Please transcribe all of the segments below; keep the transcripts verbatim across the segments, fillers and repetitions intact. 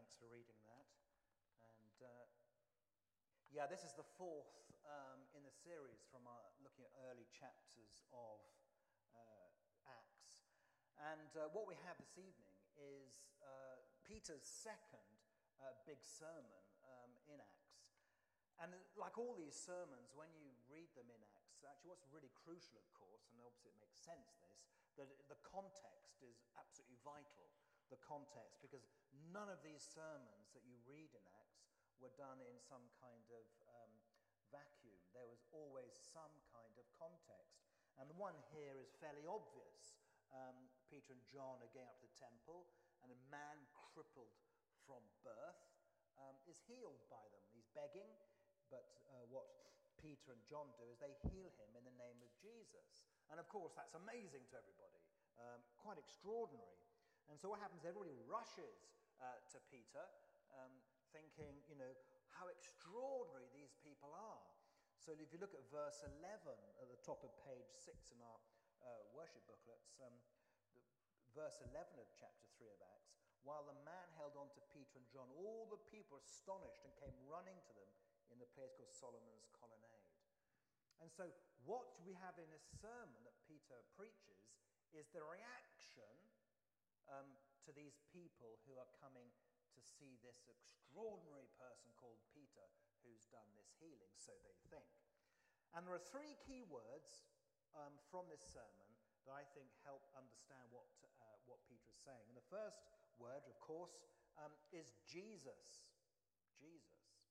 Thanks for reading that. And uh, yeah, this is the fourth um, in the series from our, looking at early chapters of uh, Acts. And uh, what we have this evening is uh, Peter's second uh, big sermon um, in Acts. And like all these sermons, when you read them in Acts, actually what's really crucial, of course, and obviously it makes sense this, that the context is absolutely vital. The context, because none of these sermons that you read in Acts were done in some kind of um, vacuum. There was always some kind of context. And the one here is fairly obvious. Um, Peter and John are going up to the temple, and a man crippled from birth um, is healed by them. He's begging, but uh, what Peter and John do is they heal him in the name of Jesus. And of course, that's amazing to everybody, um, quite extraordinary. And so what happens, everybody rushes uh, to Peter, um, thinking, you know, how extraordinary these people are. So if you look at verse eleven at the top of page six in our uh, worship booklets, um, the, verse eleven of chapter three of Acts, while the man held on to Peter and John, all the people were astonished and came running to them in the place called Solomon's Colonnade. And so what we have in this sermon that Peter preaches is the reaction Um, to these people who are coming to see this extraordinary person called Peter who's done this healing, so they think. And there are three key words um, from this sermon that I think help understand what, uh, what Peter is saying. And the first word, of course, um, is Jesus. Jesus.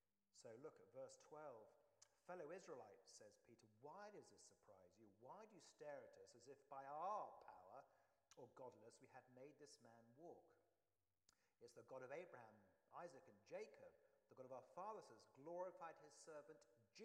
So look at verse twelve. Fellow Israelites, says Peter, why does this surprise you? Why do you stare at us as if by our power or godliness we had made this man walk? It's the God of Abraham, Isaac, and Jacob, the God of our fathers, has glorified his servant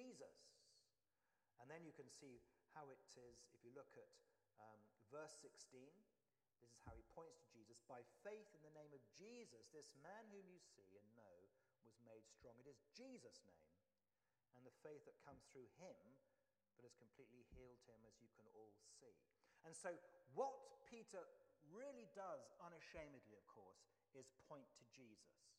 Jesus. And then you can see how it is, if you look at um, verse sixteen, this is how he points to Jesus. By faith in the name of Jesus, this man whom you see and know was made strong. It is Jesus' name and the faith that comes through him that has completely healed him, as you can all see. And so what Peter really does, unashamedly, of course, is point to Jesus.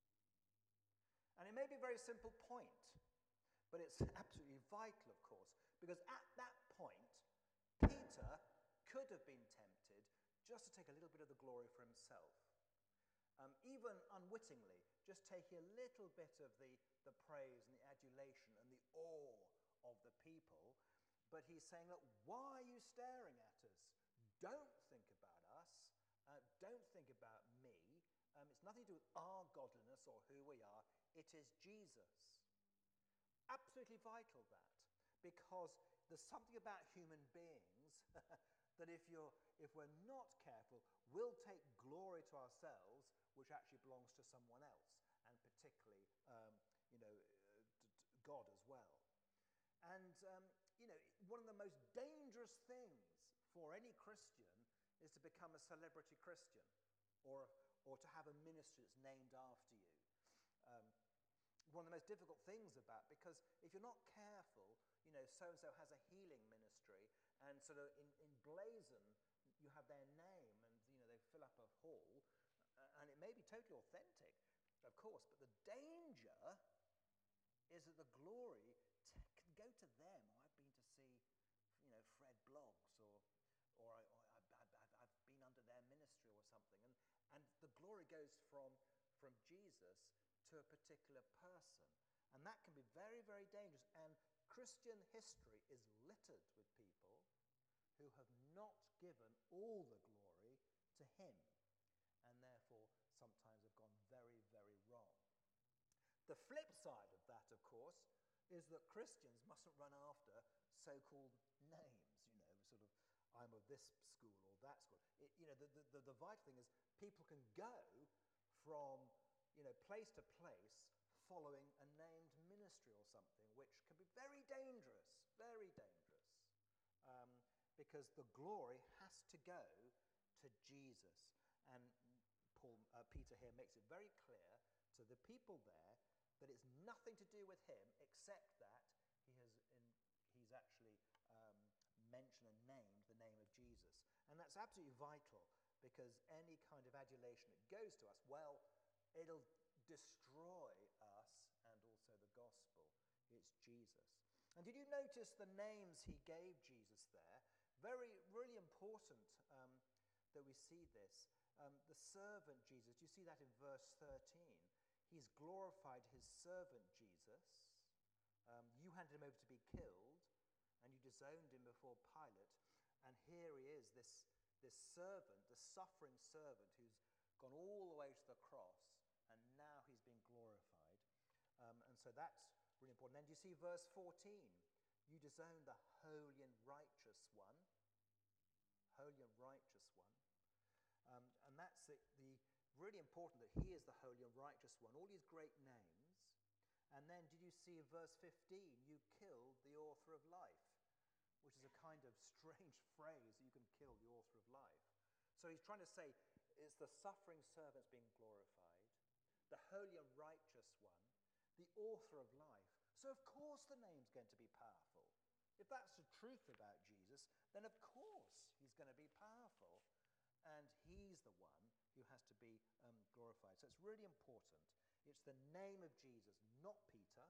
And it may be a very simple point, but it's absolutely vital, of course, because at that point, Peter could have been tempted just to take a little bit of the glory for himself. Um, even unwittingly, just taking a little bit of the, the praise and the adulation and the awe of the people, but he's saying, look, why are you staring at us? Don't think about us. Uh, don't think about me. Um, it's nothing to do with our godliness or who we are. It is Jesus. Absolutely vital, that, because there's something about human beings that if you're if we're not careful, we'll take glory to ourselves, which actually belongs to someone else, and particularly, um, you know, uh, t- t- God as well. And, um, you know, one of the most dangerous things for any Christian is to become a celebrity Christian or, or to have a ministry that's named after you. Um, one of the most difficult things about, because if you're not careful, you know, so-and-so has a healing ministry and sort of in, in blazon, you have their name and, you know, they fill up a hall uh, and it may be totally authentic, of course, but the danger is that the glory t- can go to them. Oh, I've been to see, you know, Fred Bloggs, or, or, I, or I've, I've, I've been under their ministry or something, and and the glory goes from from Jesus to a particular person, and that can be very, very dangerous. And Christian history is littered with people who have not given all the glory to him, and therefore sometimes have gone very, very wrong. The flip side of that, of course, is that Christians mustn't run after so-called names, you know, sort of, I'm of this school or that school. It, you know, the, the, the vital thing is people can go from, you know, place to place following a named ministry or something, which can be very dangerous, very dangerous, um, because the glory has to go to Jesus. And Paul, uh, Peter here makes it very clear to the people there that it's nothing to do with him except that he has in, he's actually um, mentioned and named the name of Jesus. And that's absolutely vital, because any kind of adulation that goes to us, well, it'll destroy us and also the gospel. It's Jesus. And did you notice the names he gave Jesus there? Very, really important um, that we see this. Um, the servant Jesus, do you see that in verse thirteen? He's glorified his servant Jesus. Um, you handed him over to be killed, and you disowned him before Pilate. And here he is, this, this servant, the suffering servant who's gone all the way to the cross, and now he's been glorified. Um, and so that's really important. Then do you see verse fourteen? You disowned the holy and righteous one. Holy and righteous one. Um, and that's the, the really important, that he is the holy and righteous one. All these great names. And then did you see in verse fifteen? You killed the author of life, which is a kind of strange phrase, that you can kill the author of life. So he's trying to say, it's the suffering servants being glorified, the holy and righteous one, the author of life. So of course the name's going to be powerful. If that's the truth about Jesus, then of course he's going to be powerful. And he's the one who has to be um, glorified. So it's really important. It's the name of Jesus, not Peter.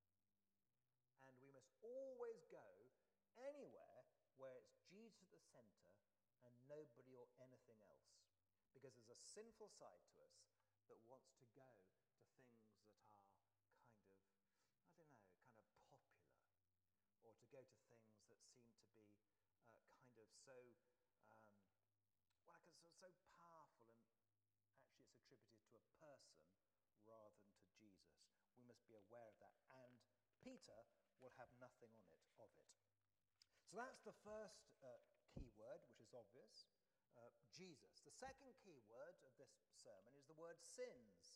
And we must always go anywhere where it's Jesus at the center and nobody or anything else. Because there's a sinful side to us that wants to go to things that are kind of, I don't know, kind of popular, or to go to things that seem to be uh, kind of so, um, well, like so, so powerful, and actually it's attributed to a person rather than to Jesus. We must be aware of that, and Peter will have nothing on it of it. So that's the first uh, key word, which is obvious, uh, Jesus. The second key word of this sermon is the word sins.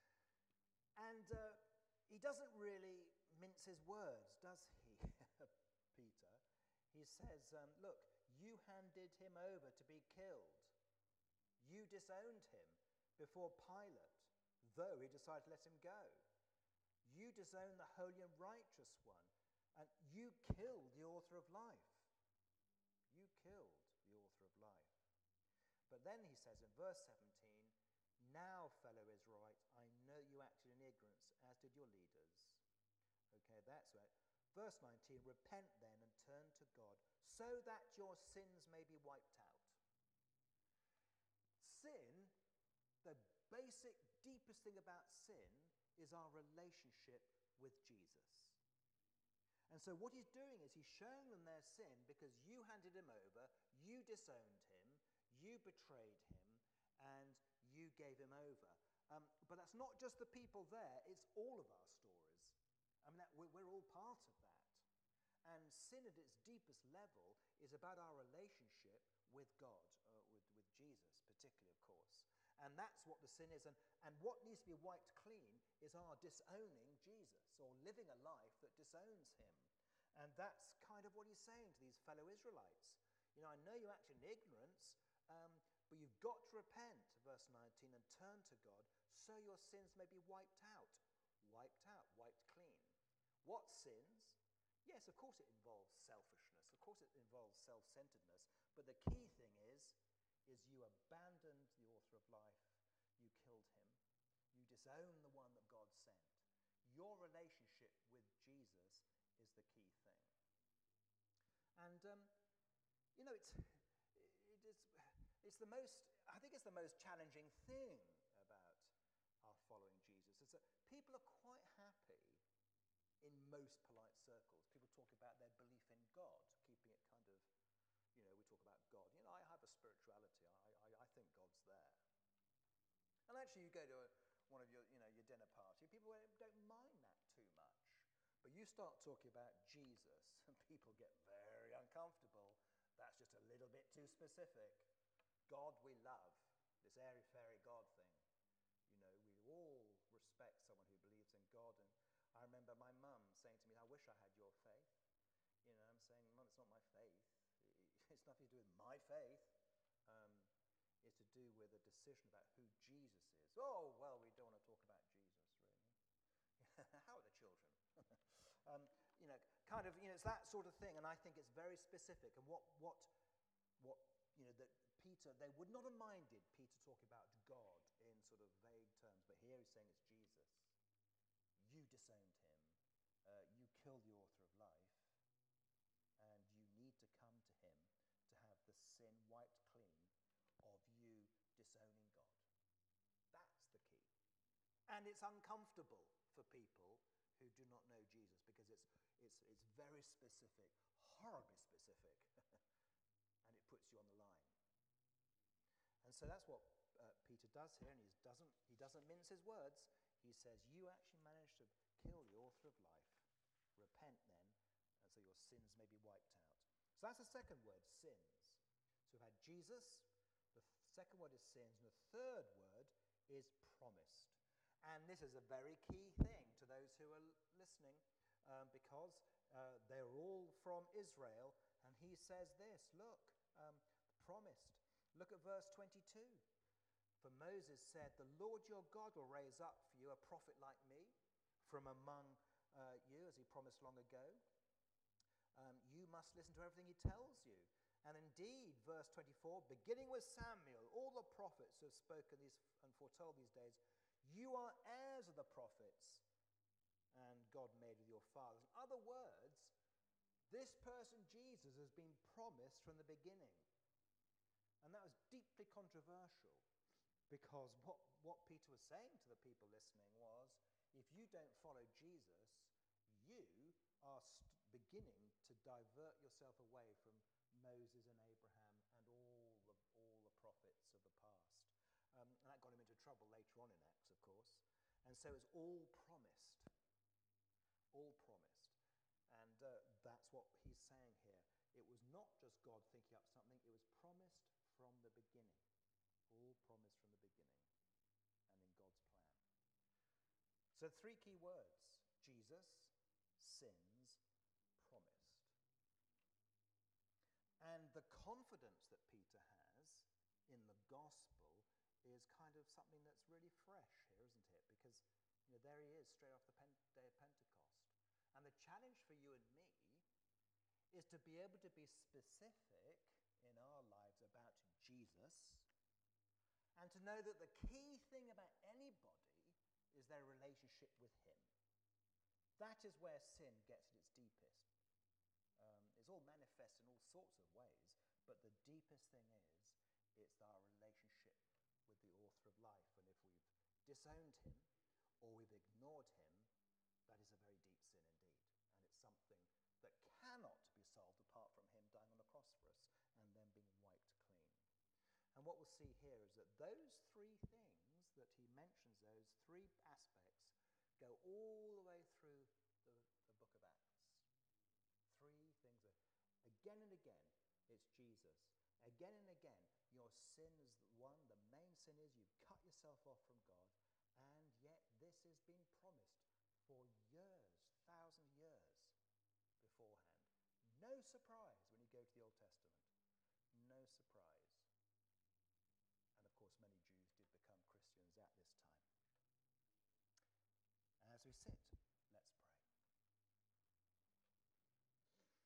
And uh, he doesn't really mince his words, does he, Peter? He says, um, look, you handed him over to be killed. You disowned him before Pilate, though he decided to let him go. You disowned the holy and righteous one, and you killed the author of life. You killed the author of life. But then he says in verse seventeen, now, fellow Israelites, I know you acted in ignorance, as did your leaders. Okay, that's right. Verse nineteen, repent then and turn to God, so that your sins may be wiped out. Sin, the basic, deepest thing about sin, is our relationship with Jesus. And so what he's doing is he's showing them their sin because you handed him over, you disowned him, you betrayed him, and you gave him over. Um, but that's not just the people there, it's all of our stories. I mean, that, we're, we're all part of that. And sin at its deepest level is about our relationship with God, uh, with, with Jesus particularly, of course. And that's what the sin is. And, and what needs to be wiped clean is our disowning Jesus, or living a life that disowns him. And that's kind of what he's saying to these fellow Israelites. You know, I know you act in ignorance, um, but you've got to repent, verse nineteen, and turn to God so your sins may be wiped out. Wiped out, wiped clean. What sins? Yes, of course it involves selfishness. Of course it involves self-centeredness. But the key thing is, is you abandoned the author of life. You killed him. You disown the one that God sent. Your relationship with Jesus is the key thing. And, um, you know, it's, it is, it's the most, I think it's the most challenging thing about our following Jesus, is that people are quite happy in most polite circles. People talk about their belief in God, keeping it kind of, you know, we talk about God. You know, I have a spirituality. I, I, I think God's there. And actually, you go to a, one of your, you know, your dinner party, people don't mind that too much. But you start talking about Jesus, and people get very uncomfortable. That's just a little bit too specific. God we love, this airy-fairy God thing. You know, we all respect someone who believes in God. And I remember my mum saying to me, I wish I had your faith. You know, I'm saying, Mum, it's not my faith. It's nothing to do with my faith. Um, it's to do with a decision about who Jesus is. Oh, well, we don't want to talk about Jesus, really. How are the children? um, you know, kind of, you know, it's that sort of thing, and I think it's very specific. And what, what, what, you know, that Peter, they would not have minded Peter talking about God in sort of vague terms, but here saying it's Jesus. You disowned him. Uh, you killed the author of life. And you need to come to him to have the sin wiped clean of you disowning God. That's the key. And it's uncomfortable for people who do not know Jesus because it's, it's, it's very specific, horribly specific, and it puts you on the line. And so that's what uh, Peter does here, and he doesn't, he doesn't mince his words. He says, you actually managed to kill the author of life. Repent then, and so your sins may be wiped out. So that's the second word, sins. So we've had Jesus, the th- second word is sins, and the third word is promised. And this is a very key thing to those who are l- listening, um, because uh, they're all from Israel, and he says this, look, um, promised. Look at verse twenty-two. For Moses said, the Lord your God will raise up for you a prophet like me from among uh, you, as he promised long ago. Um, you must listen to everything he tells you. And indeed, verse twenty-four, beginning with Samuel, all the prophets who have spoken these and foretold these days, you are heirs of the prophets, and God made with your fathers. In other words, this person, Jesus, has been promised from the beginning. And that was deeply controversial, because what, what Peter was saying to the people listening was, if you don't follow Jesus, you are st- beginning to divert yourself away from Moses and Abraham and all the, all the prophets of the past. Um, and that got him into trouble later on in Acts, of course. And so it's all promised. All promised. And uh, that's what he's saying here. It was not just God thinking up something, it was promised from the beginning. All promised from the beginning and in God's plan. So three key words: Jesus, sins, promised. And the confidence that Peter has in the gospel is kind of something that's really fresh here, isn't it? Because you know, there he is, straight off the Pen- day of Pentecost. And the challenge for you and me is to be able to be specific in our lives about Jesus, and to know that the key thing about anybody is their relationship with him. That is where sin gets at its deepest. Um, it's all manifest in all sorts of ways, but the deepest thing is, it's our relationship with the author of life. And if we've disowned him, or we've ignored him, that is a very deep sin indeed. And it's something that cannot be solved apart from him dying on the cross for us and then being wiped clean. And what we'll see here is that those three things that he mentions, those three aspects, go all the way through the, the book of Acts. Three things. Are, again and again, it's Jesus. Again and again, your sin is the one. The main sin is you've cut yourself off from God, and yet this has been promised for years, thousand years beforehand. No surprise when you go to the Old Testament. No surprise. And of course, many Jews did become Christians at this time. As we sit